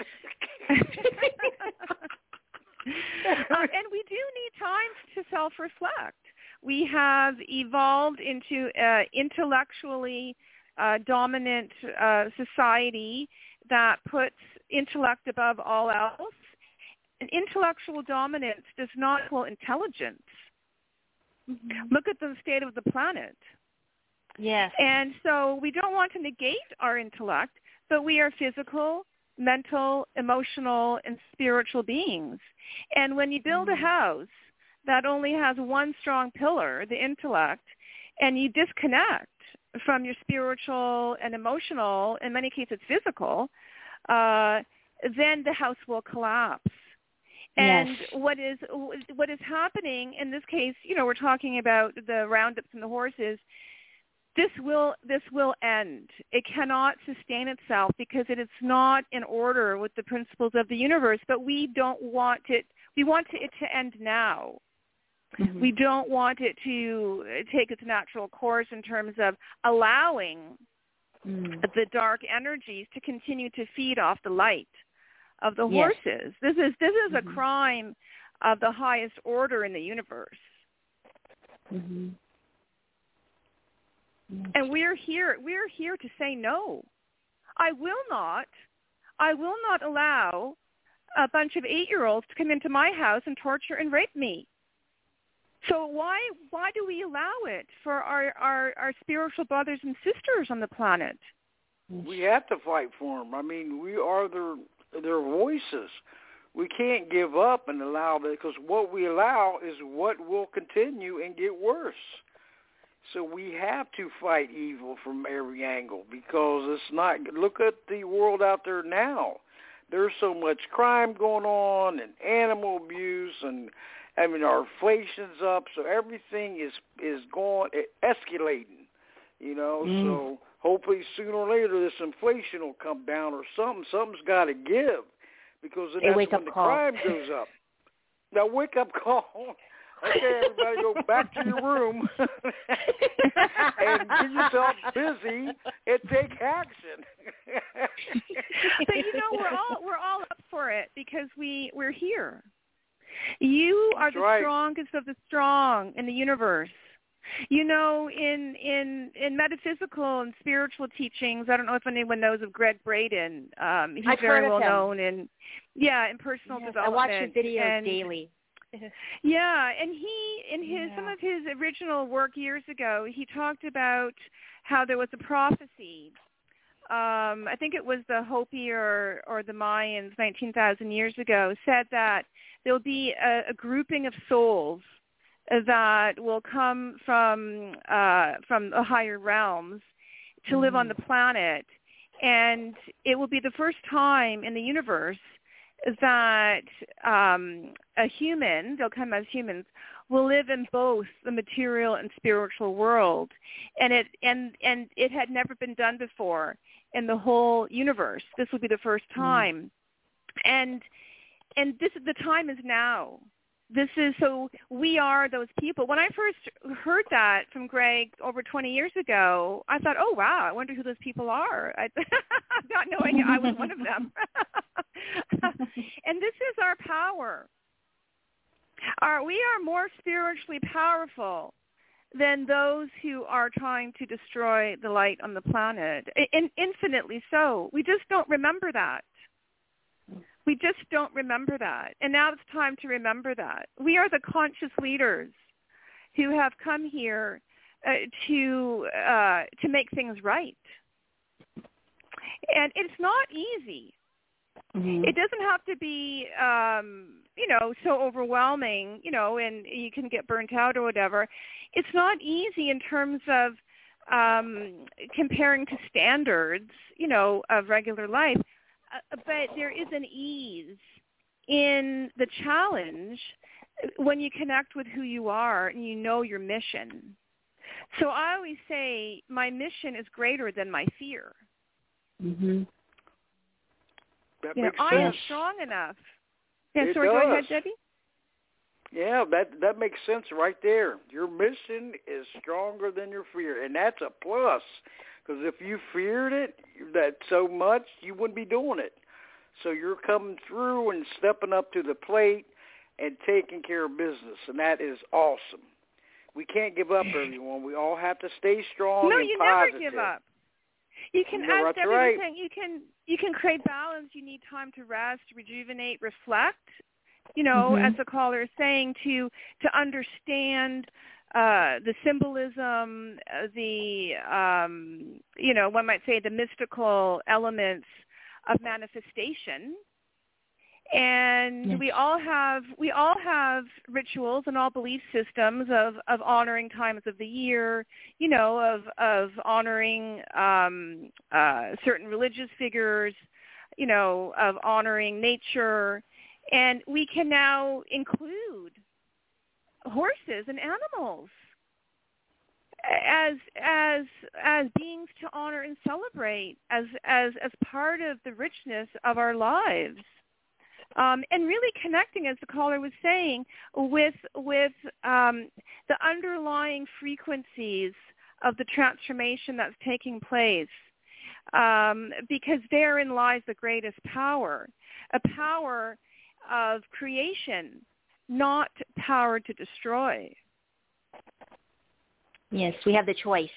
uh, and we do need time to self-reflect. We have evolved into uh, intellectually uh, dominant uh, society that puts intellect above all else. And intellectual dominance does not equal intelligence. Mm-hmm. Look at the state of the planet. Yes. And so we don't want to negate our intellect, but we are physical, mental, emotional, and spiritual beings. And when you build mm-hmm. a house that only has one strong pillar, the intellect, and you disconnect from your spiritual and emotional, in many cases physical, uh, then the house will collapse. And yes. what is what is happening in this case, you know, we're talking about the roundups and the horses. This will this will end. It cannot sustain itself because it is not in order with the principles of the universe. But we don't want it. We want it to end now. Mm-hmm. We don't want it to take its natural course in terms of allowing mm. the dark energies to continue to feed off the light of the yes. horses. This is this is mm-hmm. a crime of the highest order in the universe. Mm-hmm. Yes. And we're here we're here to say no. I will not I will not allow a bunch of eight-year-olds to come into my house and torture and rape me. So why why do we allow it for our, our, our spiritual brothers and sisters on the planet? We have to fight for them. I mean, we are their their voices. We can't give up and allow that, because what we allow is what will continue and get worse. So we have to fight evil from every angle, because it's not, look at the world out there now. There's so much crime going on and animal abuse, and I mean, our inflation's up, so everything is is going, escalating, you know, mm. so hopefully sooner or later this inflation will come down or something. Something's got to give, because then that's when the call. crime goes up. Now, wake up call. Okay, everybody go back to your room and get yourself busy and take action. But you know, we're all we're all up for it because we we're here. You are That's the right. strongest of the strong in the universe. You know, in in in metaphysical and spiritual teachings, I don't know if anyone knows of Greg Braden. Um, he's I've very heard well of him. known in yeah in personal yes, development. I watch his videos and, daily. Yeah, and he, in his Yeah. some of his original work years ago, he talked about how there was a prophecy. Um, I think it was the Hopi or, or the Mayans nineteen thousand years ago, said that there'll be a, a grouping of souls that will come from uh, from the higher realms to mm-hmm. live on the planet, and it will be the first time in the universe that um, a human, they'll come as humans, will live in both the material and spiritual world, and it and and it had never been done before in the whole universe. This will be the first time, mm. and and this the time is now. This is so we are those people. When I first heard that from Greg over twenty years ago, I thought, oh wow, I wonder who those people are. I, not knowing I was one of them. And this is our power. Our, we are more spiritually powerful than those who are trying to destroy the light on the planet, in, infinitely so. We just don't remember that. We just don't remember that. And now it's time to remember that. We are the conscious leaders who have come here uh, to uh, to make things right. And it's not easy. Mm-hmm. It doesn't have to be, um, you know, so overwhelming, you know, and you can get burnt out or whatever. It's not easy in terms of um, comparing to standards, you know, of regular life. Uh, but there is an ease in the challenge when you connect with who you are and you know your mission. So I always say my mission is greater than my fear. Mm-hmm. That you makes know, sense. I am strong enough. Yeah, it sorry, does. go ahead, Debbie. Yeah, that that makes sense right there. Your mission is stronger than your fear, and that's a plus. Because if you feared it that so much, you wouldn't be doing it. So you're coming through and stepping up to the plate and taking care of business, and that is awesome. We can't give up, everyone. We all have to stay strong no, and you positive. never give up. You can, no, as that's Debbie right. was saying, you can you can create balance. You need time to rest, rejuvenate, reflect. You know, mm-hmm. as the caller is saying, to to understand uh, the symbolism, uh, the um, you know, one might say the mystical elements of manifestation. And yes. we all have we all have rituals and all belief systems of, of honoring times of the year, you know, of of honoring um, uh, certain religious figures, you know, of honoring nature, and we can now include horses and animals as as as beings to honor and celebrate as as as part of the richness of our lives. Um, and really connecting, as the caller was saying, with with um, the underlying frequencies of the transformation that's taking place, um, because therein lies the greatest power, a power of creation, not power to destroy. Yes, we have the choice.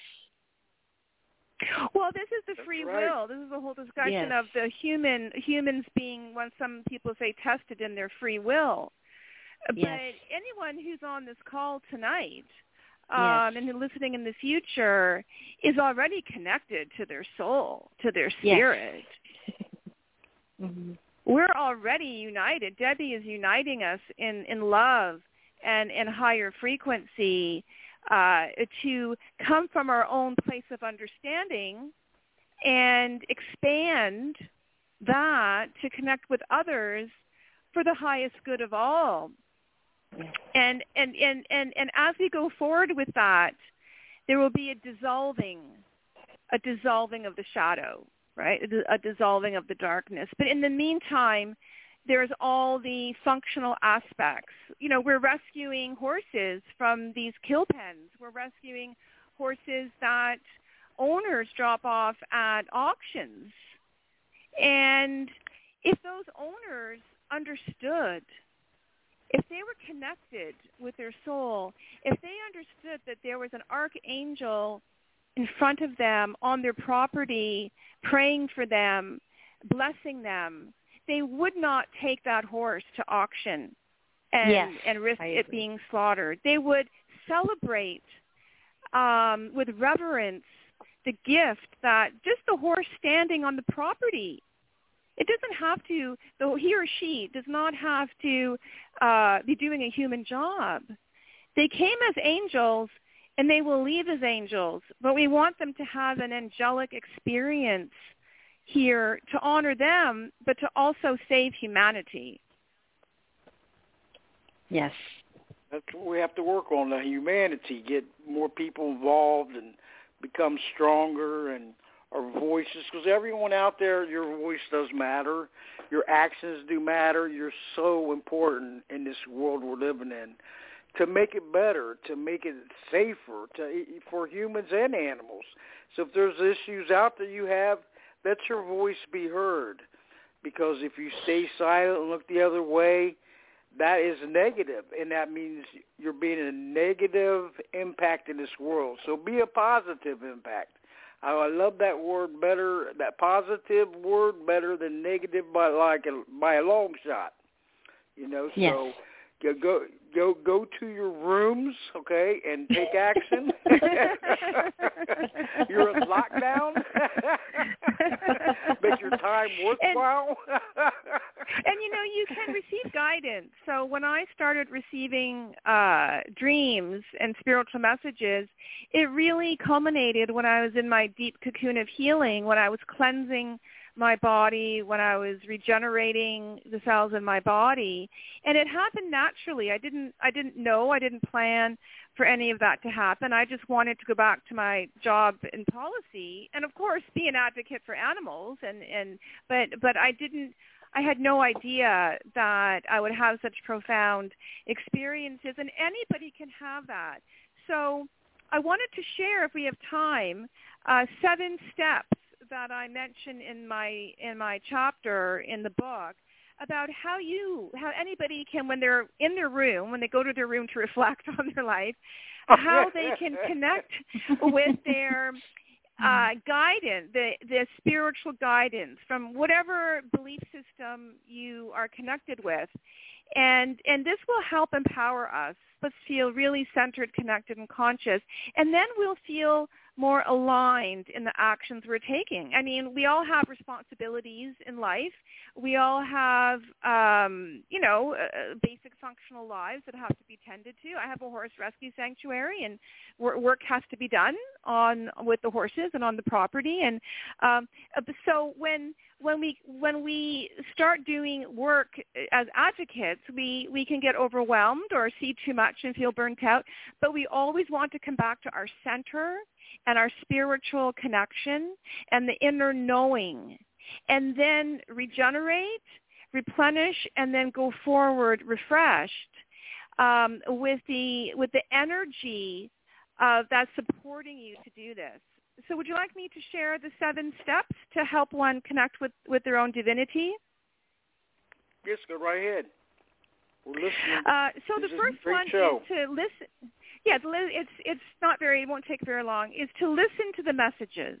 Well, this is the That's free right. will. This is the whole discussion yes. of the human humans being, when some people say, tested in their free will. Yes. But anyone who's on this call tonight yes. um, and listening in the future is already connected to their soul, to their spirit. Yes. mm-hmm. We're already united. Debbie is uniting us in, in love and in higher frequency. Uh, to come from our own place of understanding and expand that to connect with others for the highest good of all. Yeah. And, and, and, and, and as we go forward with that, there will be a dissolving, a dissolving of the shadow, right? A, a dissolving of the darkness. But in the meantime, there's all the functional aspects. You know, we're rescuing horses from these kill pens. We're rescuing horses that owners drop off at auctions. And if those owners understood, if they were connected with their soul, if they understood that there was an archangel in front of them on their property, praying for them, blessing them, they would not take that horse to auction. and yes, and risk I it agree. being slaughtered. They would celebrate um, with reverence the gift that just the horse standing on the property. It doesn't have to, though he or she does not have to uh, be doing a human job. They came as angels, and they will leave as angels, but we want them to have an angelic experience here to honor them, but to also save humanity. Yes. That's what we have to work on, the humanity, get more people involved and become stronger, and our voices, because everyone out there, your voice does matter. Your actions do matter. You're so important in this world we're living in to make it better, to make it safer to for humans and animals. So if there's issues out there you have, let your voice be heard, because if you stay silent and look the other way, that is negative, and that means you're being a negative impact in this world. So be a positive impact. I love that word better, that positive word better than negative by like a, by a long shot. You know, yes. so go go go go to your rooms, okay, and take action. You're in lockdown. Make your time worthwhile. And, and you know, you can receive guidance. So when I started receiving uh, dreams and spiritual messages, it really culminated when I was in my deep cocoon of healing, when I was cleansing my body, when I was regenerating the cells in my body, and it happened naturally. I didn't I didn't know, I didn't plan for any of that to happen. I just wanted to go back to my job in policy, and of course be an advocate for animals, and, and but but I didn't I had no idea that I would have such profound experiences, and anybody can have that. So I wanted to share, if we have time, uh, seven steps that I mention in my in my chapter in the book about how you, how anybody can, when they're in their room, when they go to their room to reflect on their life, how they can connect with their uh, guidance, the, the spiritual guidance from whatever belief system you are connected with. And and this will help empower us. Let's feel really centered, connected, and conscious. And then we'll feel more aligned in the actions we're taking. I mean, we all have responsibilities in life. We all have, um, you know, uh, basic functional lives that have to be tended to. I have a horse rescue sanctuary, and work has to be done on with the horses and on the property. And um, so when when we when we start doing work as advocates, we, we can get overwhelmed or see too much and feel burnt out. But we always want to come back to our center and our spiritual connection and the inner knowing, and then regenerate, replenish, and then go forward refreshed um, with the with the energy uh, that's supporting you to do this. So would you like me to share the seven steps to help one connect with, with their own divinity? Yes, go right ahead. We're listening. Uh, so this the first one show. is to listen. Yeah, it's it's not very. It won't take very long. Is to listen to the messages.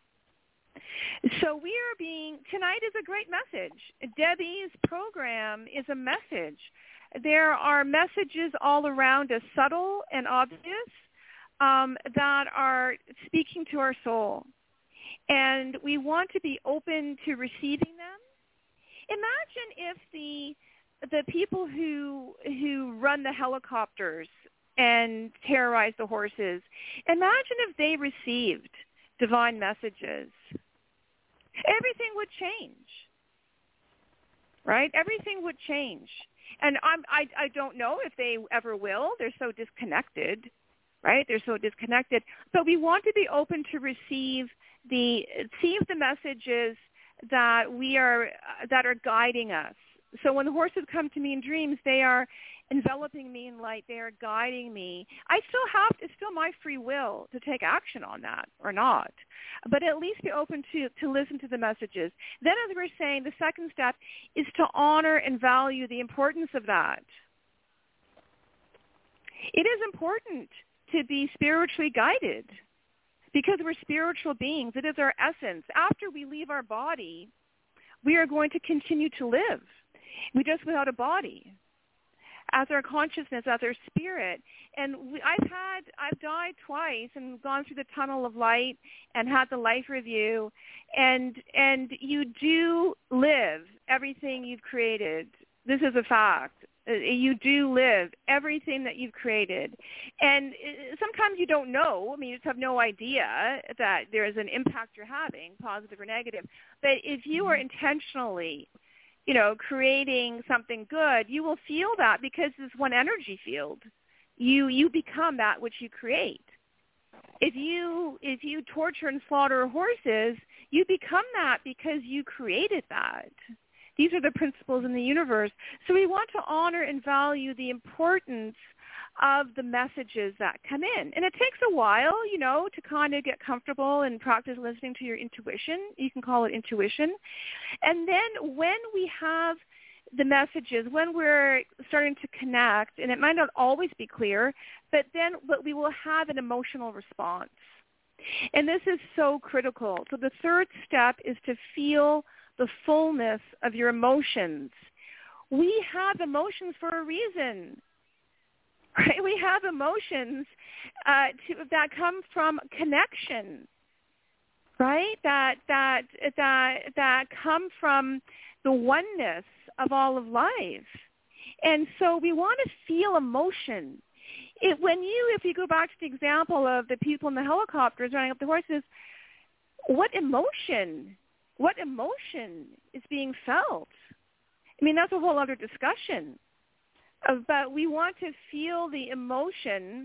So we are being tonight is a great message. Debbie's program is a message. There are messages all around us, subtle and obvious, um, that are speaking to our soul, and we want to be open to receiving them. Imagine if the the people who who run the helicopters and terrorize the horses, imagine if they received divine messages. Everything would change, right? Everything would change. And I'm, I, I don't know if they ever will. They're so disconnected, right? They're so disconnected. But we want to be open to receive the receive the messages that we are that are guiding us. So when the horses come to me in dreams, they are enveloping me in light. They are guiding me. I still have, it's still my free will to take action on that or not, but at least be open to, to listen to the messages. Then, as we were saying, the second step is to honor and value the importance of that. It is important to be spiritually guided because we're spiritual beings. It is our essence. After we leave our body, we are going to continue to live. We just without a body. as our consciousness, as our spirit. And we, I've had, I've died twice and gone through the tunnel of light and had the life review. And, and you do live everything you've created. This is a fact. You do live everything that you've created. And sometimes you don't know. I mean, you just have no idea that there is an impact you're having, positive or negative. But if you are intentionally, you know, creating something good, you will feel that because it's one energy field. You you become that which you create. If you if you torture and slaughter horses, you become that because you created that. These are the principles in the universe. So we want to honor and value the importance of the messages that come in. And it takes a while, you know, to kind of get comfortable and practice listening to your intuition. You can call it intuition. And then when we have the messages, when we're starting to connect, and it might not always be clear, but then but we will have an emotional response. And this is so critical. So the third step is to feel the fullness of your emotions. We have emotions for a reason, right? We have emotions uh, to, that come from connection, right? That that that that come from the oneness of all of life, and so we want to feel emotion. It, when you, if you go back to the example of the people in the helicopters running up the horses, what emotion? What emotion is being felt? I mean, that's a whole other discussion. Uh, but we want to feel the emotion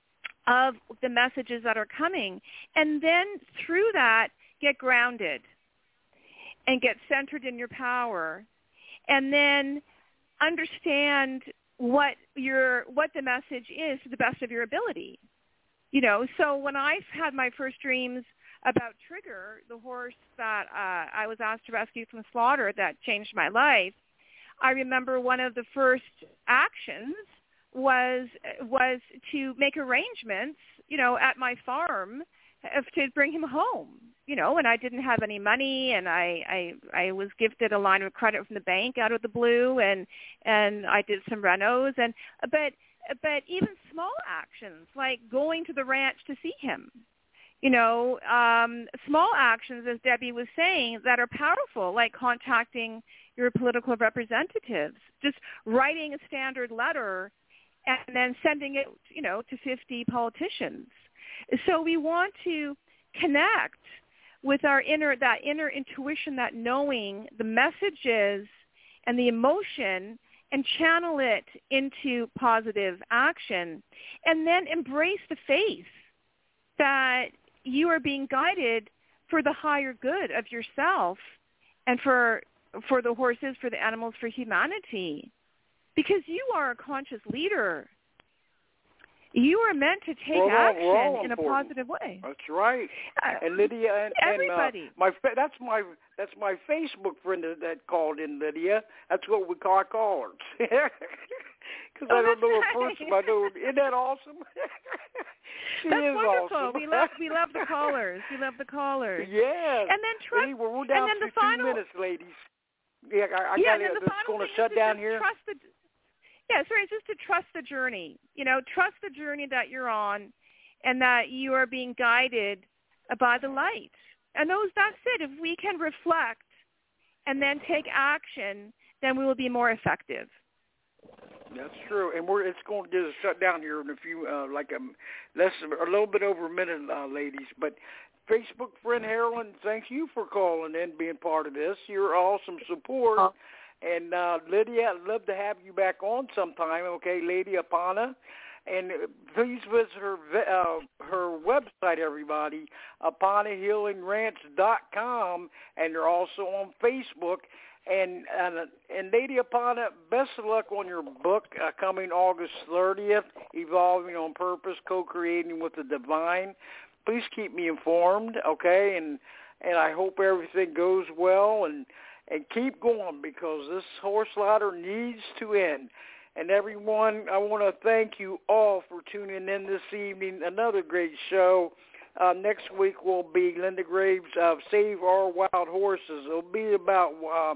of the messages that are coming, and then through that, get grounded and get centered in your power, and then understand what your what the message is to the best of your ability. You know, so when I had my first dreams about Trigger, the horse that uh, I was asked to rescue from slaughter that changed my life, I remember one of the first actions was was to make arrangements, you know, at my farm to bring him home. You know, and I didn't have any money, and I, I I was gifted a line of credit from the bank out of the blue, and and I did some renos, and but but even small actions like going to the ranch to see him. You know, um, small actions, as Debbie was saying, that are powerful, like contacting your political representatives, just writing a standard letter and then sending it, you know, to fifty politicians. So we want to connect with our inner, that inner intuition, that knowing the messages and the emotion, and channel it into positive action, and then embrace the faith that you are being guided for the higher good of yourself and for for the horses, for the animals, for humanity, because you are a conscious leader. You are meant to take we're all, action we're all in a important. positive way. That's right. Uh, And Lydia, and, everybody. And, uh, my that's my that's my Facebook friend that, that called in, Lydia. That's what we call, I call her. Because oh, I don't know nice. her first. I know. Isn't that awesome? She that's is wonderful. awesome. We love we love the callers. We love the callers. Yes. And then trust. Hey, we're down and then to the two final, minutes, ladies. Yeah, I, I yeah, got and the it's final going thing to shut is down to here. Trust the, yeah, sorry, it's just to trust the journey. You know, trust the journey that you're on, and that you are being guided by the light. And those, that's it. If we can reflect and then take action, then we will be more effective. That's true, and we're it's going to get us shut down here in a few, uh, like a less, a little bit over a minute, uh, ladies. But Facebook friend Carolyn, thank you for calling in, being part of this. You're awesome support. Oh. And uh, Lydia, I'd love to have you back on sometime. Okay, Lady Apana, and please visit her uh, her website, everybody, apana healing ranch dot com, and they're also on Facebook. And and, and Lady Apana, best of luck on your book uh, coming August thirtieth, Evolving on Purpose, Co-Creating with the Divine. Please keep me informed, okay? And and I hope everything goes well, and, and keep going, because this horse slaughter needs to end. And everyone, I want to thank you all for tuning in this evening. Another great show. Uh, next week will be Linda Graves of Save Our Wild Horses. It'll be about um,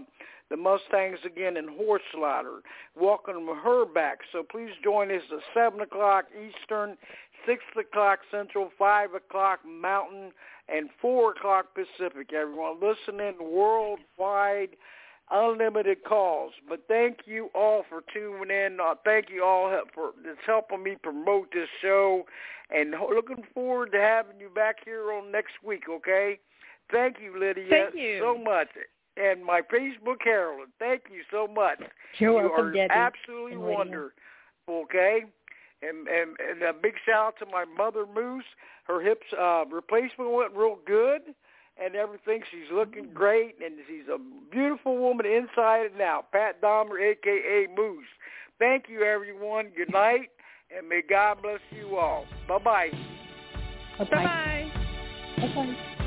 the Mustangs again in horse slaughter. Welcome her back. So please join us at seven o'clock Eastern, six o'clock Central, five o'clock Mountain, and four o'clock Pacific, everyone. Listening worldwide, unlimited calls. But thank you all for tuning in. Uh, thank you all for it's helping me promote this show. And looking forward to having you back here on next week, okay? Thank you, Lydia, Thank you. so much. And my Facebook Carolyn, thank you so much. You're you welcome, are Debbie. absolutely wonderful, okay? And, and and a big shout out to my mother, Moose. Her hips uh, replacement went real good and everything. She's looking great, and she's a beautiful woman inside and out. Pat Dahmer, a k a. Moose. Thank you, everyone. Good night, and may God bless you all. Bye-bye. Bye-bye. Bye-bye. Bye-bye.